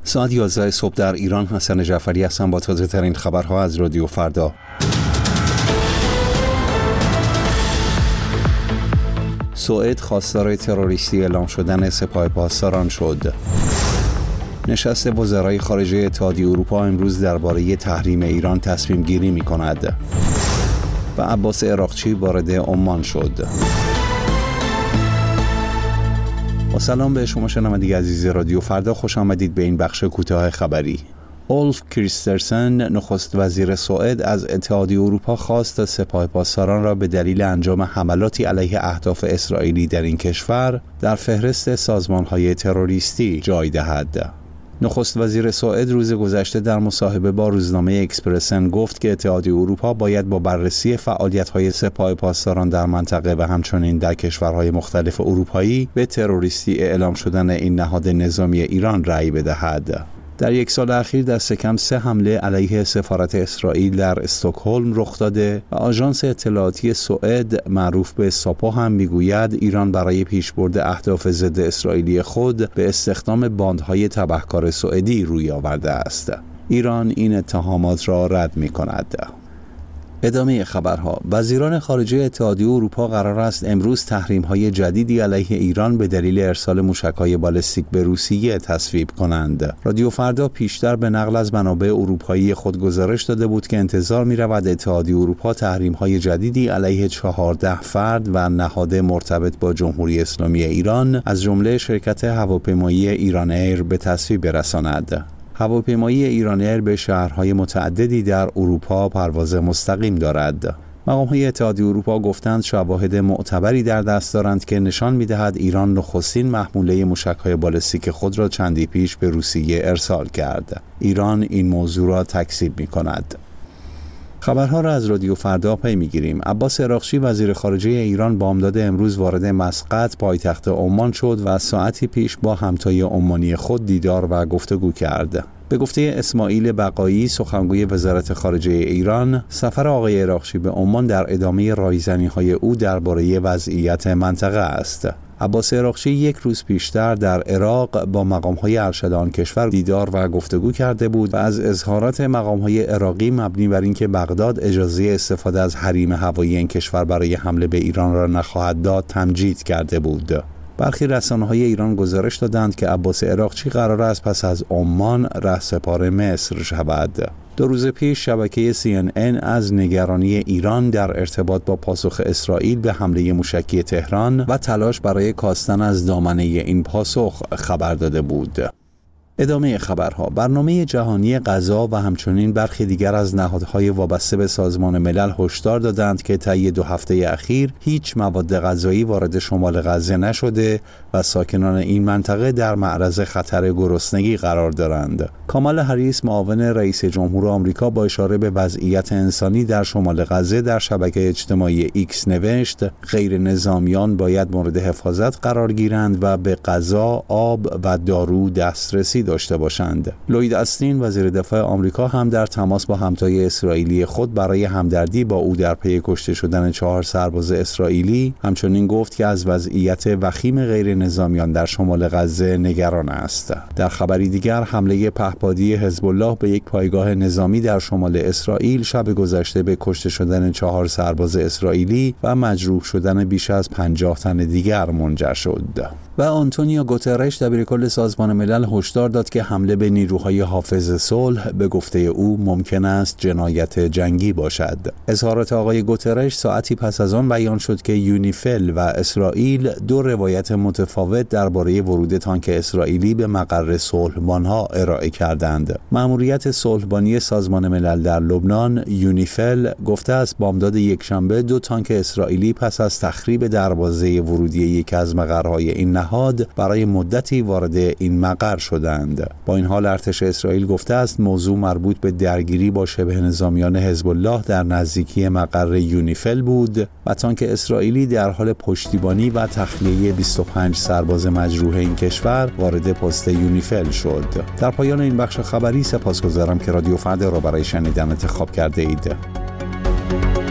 ساعت 11 صبح در ایران. حسن جعفری هستم با تازه ترین خبرها از رادیو فردا. سوئد خواستار تروریستی اعلام شدن سپاه پاسداران شد. نشست وزرای خارجه اتحادیه اروپا امروز درباره تحریم ایران تصمیم گیری می کند. و عباس عراقچی وارد عمان شد. با سلام به شما شنوندگان عزیز رادیو فردا، خوش آمدید به این بخش کوتاه خبری. اولف کریسترسن نخست وزیر سوئد از اتحادیه اروپا خواست تا سپاه پاسداران را به دلیل انجام حملاتی علیه اهداف اسرائیلی در این کشور در فهرست سازمان‌های تروریستی جای دهد. نخست وزیر سوئد روز گذشته در مصاحبه با روزنامه اکسپرسن گفت که اتحادیه اروپا باید با بررسی فعالیت‌های سپاه پاسداران در منطقه و همچنین در کشورهای مختلف اروپایی به تروریستی اعلام شدن این نهاد نظامی ایران رأی بدهد. در یک سال اخیر دست کم 3 حمله علیه سفارت اسرائیل در استکهلم رخ داده و آژانس اطلاعاتی سوئد معروف به ساپو هم میگوید ایران برای پیشبرد اهداف ضد اسرائیلی خود به استخدام باندهای تبهکار سوئدی روی آورده است. ایران این اتهامات را رد می‌کند. ادامه خبرها. وزیران خارجه اتحادیه اروپا قرار است امروز تحریم‌های جدیدی علیه ایران به دلیل ارسال موشک‌های بالستیک به روسیه تصویب کنند. رادیو فردا پیشتر به نقل از منابع اروپایی خود گزارش داده بود که انتظار می‌رود اتحادیه اروپا تحریم‌های جدیدی علیه 14 فرد و نهاد مرتبط با جمهوری اسلامی ایران از جمله شرکت هواپیمایی ایران ایر به تصویب برساند. هواپیمایی ایران ایر به شهرهای متعددی در اروپا پرواز مستقیم دارد. مقام‌های اتحادیه اروپا گفتند شواهد معتبری در دست دارند که نشان می‌دهد ایران نخستین محموله موشک‌های بالستیک خود را چندی پیش به روسیه ارسال کرد. ایران این موضوع را تکذیب می‌کند. خبرها را از رادیو فردا پی می‌گیریم. عباس عراقچی وزیر خارجه ایران بامداد امروز وارد مسقط پایتخت عمان شد و ساعتی پیش با همتای عمانی خود دیدار و گفتگو کرد. به گفته اسماعیل بقایی سخنگوی وزارت خارجه ایران، سفر آقای عراقچی به عمان در ادامه رایزنی‌های او درباره وضعیت منطقه است. عباس عراقچی یک روز پیشتر در عراق با مقام‌های ارشد آن کشور دیدار و گفتگو کرده بود و از اظهارات مقام‌های عراقی مبنی بر اینکه بغداد اجازه استفاده از حریم هوایی این کشور برای حمله به ایران را نخواهد داد تمجید کرده بود. برخی رسانه‌های ایران گزارش دادند که عباس عراقچی قرار است پس از عمان رهسپار مصر شود. 2 روز پیش شبکه CNN از نگرانی ایران در ارتباط با پاسخ اسرائیل به حمله موشکی تهران و تلاش برای کاستن از دامنه این پاسخ خبر داده بود. ادامه خبرها. برنامه جهانی غذا و همچنین برخی دیگر از نهادهای وابسته به سازمان ملل هشدار دادند که طی 2 هفته اخیر هیچ مواد غذایی وارد شمال غزه نشده و ساکنان این منطقه در معرض خطر گرسنگی قرار دارند. کامالا هریس معاون رئیس جمهور آمریکا با اشاره به وضعیت انسانی در شمال غزه در شبکه اجتماعی ایکس نوشت غیر نظامیان باید مورد حفاظت قرار گیرند و به غذا، آب و دارو دسترسی داشته باشند. لوید استین وزیر دفاع آمریکا هم در تماس با همتای اسرائیلی خود برای همدردی با او در پی کشته شدن 4 سرباز اسرائیلی همچنین گفت که از وضعیت وخیم غیر نظامیان در شمال غزه نگران است. در خبری دیگر حمله پهپادی حزب الله به یک پایگاه نظامی در شمال اسرائیل شب گذشته به کشته شدن 4 سرباز اسرائیلی و مجروح شدن بیش از 50 تن دیگر منجر شد. و آنتونیو گوترش دبیرکل سازمان ملل هشدار داد که حمله به نیروهای حافظ صلح به گفته او ممکن است جنایت جنگی باشد. اظهارات آقای گوترش ساعتی پس از آن بیان شد که یونیفل و اسرائیل 2 روایت متفاوت درباره ورود تانک اسرائیلی به مقر صلحبانها ارائه کردند. مأموریت صلحبانی سازمان ملل در لبنان یونیفل گفته است بامداد یکشنبه 2 تانک اسرائیلی پس از تخریب دروازه ورودی یکی از مقرهای این نهاد برای مدتی وارد این مقر شدند. با این حال ارتش اسرائیل گفته است موضوع مربوط به درگیری با شبه نظامیان حزب الله در نزدیکی مقر یونیفل بود و تانک اسرائیلی در حال پشتیبانی و تخلیه 25 سرباز مجروح این کشور وارد پست یونیفل شد. در پایان این بخش خبری سپاسگزارم که رادیو فردا را برای شنیدن انتخاب کرده اید.